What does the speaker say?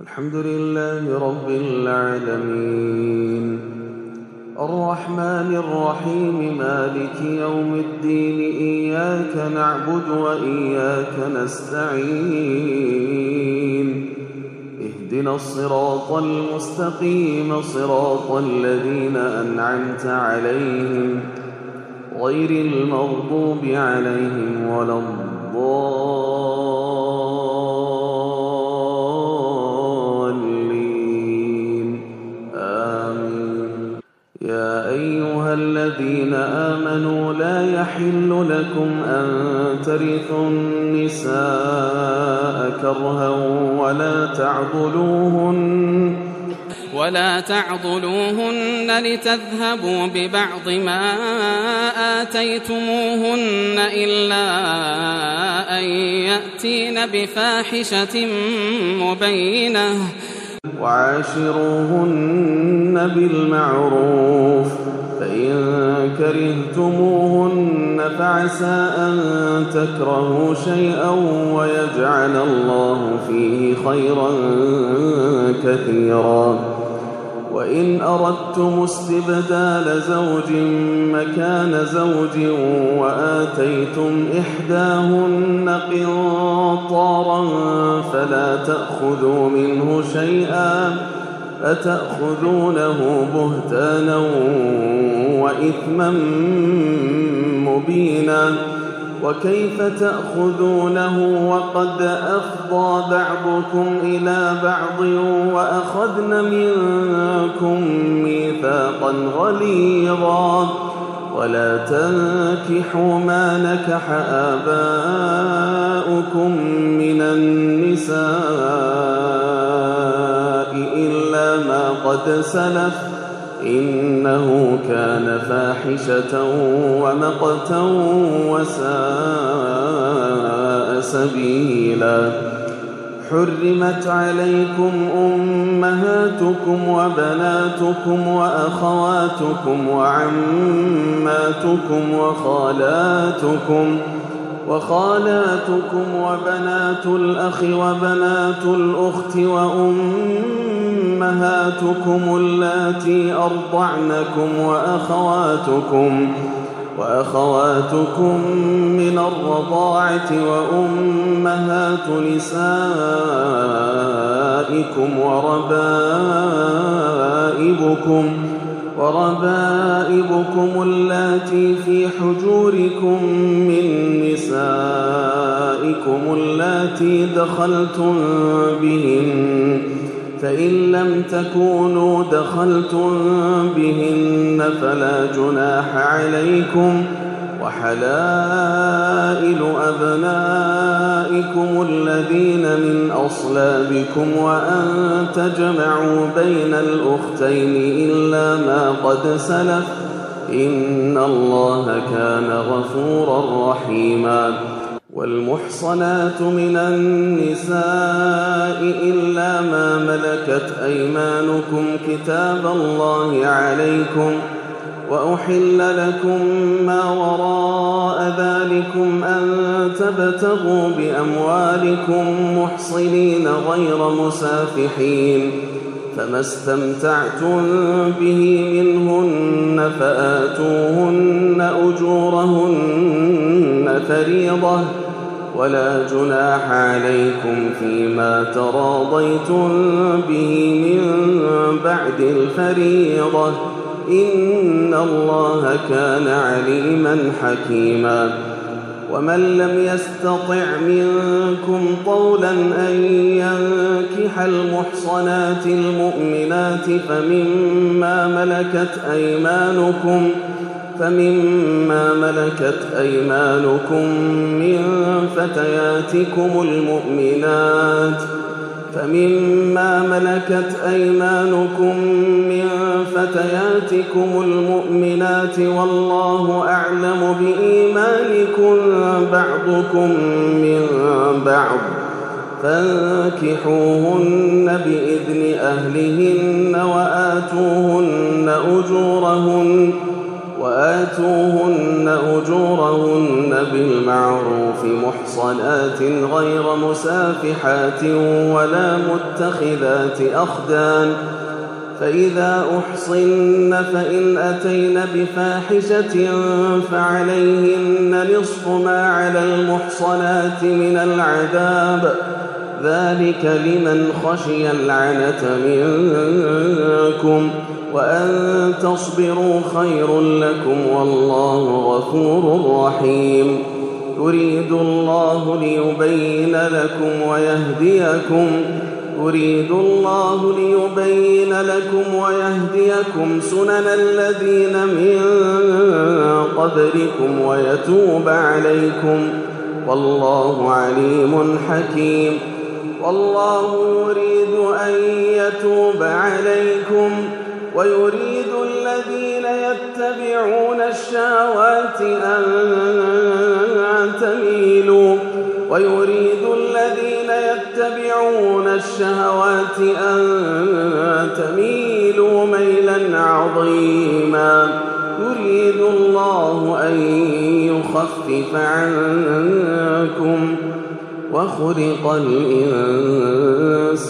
الحمد لله رب العالمين الرحمن الرحيم مالك يوم الدين إياك نعبد وإياك نستعين اهدنا الصراط المستقيم صراط الذين أنعمت عليهم غير المغضوب عليهم ولا الضالين آمين. يا أيها الذين آمنوا لا يحل لكم أن ترثوا النساء كرها ولا تعضلوهن لتذهبوا ببعض ما آتيتموهن إلا أن يأتين بفاحشة مبينة وعاشروهن بالمعروف فإن كرهتموهن فعسى أن تكرهوا شيئا ويجعل الله فيه خيرا كثيرا. وإن أردتم استبدال زوج مكان زوج وآتيتم إحداهن قنطارا فلا تأخذوا منه شيئا أتأخذونه بهتانا وإثما مبينا. وكيف تأخذونه وقد أفضى بعضكم إلى بعض وأخذن منكم ميثاقا غليظا. ولا تنكحوا ما نكح آباؤكم من النساء إلا ما قد سلف إنه كان فاحشة ومقتا وساء سبيلا. حرمت عليكم أمهاتكم وبناتكم وأخواتكم وعماتكم وخالاتكم وبنات الأخ وبنات الأخت وأمهاتكم اللاتي أرضعنكم وأخواتكم من الرضاعة وأمهات نسائكم وربائبكم اللاتي في حجوركم من نسائكم اللاتي دخلتم بهن فإن لم تكونوا دخلتم بهن فلا جناح عليكم. وحلائل أبنائكم الذين من أصلابكم وأن تجمعوا بين الأختين إلا ما قد سلف إن الله كان غفورا رحيما. والمحصنات من النساء إلا ما ملكت أيمانكم كتاب الله عليكم وأحل لكم ما وراء ذلكم أن تبتغوا بأموالكم محصنين غير مسافحين فما استمتعتم به منهن فآتوهن أجورهن فريضة ولا جناح عليكم فيما تراضيتم به من بعد الفريضة إن الله كان عليما حكيما. ومن لم يستطع منكم طولا أن ينكح المحصنات المؤمنات فمما ملكت أيمانكم من فتياتكم المؤمنات والله أعلم بإيمانكم بعضكم من بعض فانكحوهن بإذن أهلهن وآتوهن أجورهن بالمعروف محصنات غير مسافحات ولا متخذات أخدان فإذا أحصن فإن أتين بفاحشة فعليهن نصف ما على المحصنات من العذاب ذلك لمن خشي العنة منكم وأن تصبروا خير لكم والله غفور رحيم يريد الله ليبين لكم ويهديكم سنن الذين من قبلكم ويتوب عليكم والله عليم حكيم والله يريد أن يتوب عليكم ويريد الذين يتبعون الشهوات أن تميلوا ميلا عظيما يريد الله أن يخفف عنكم وخلق الإنسان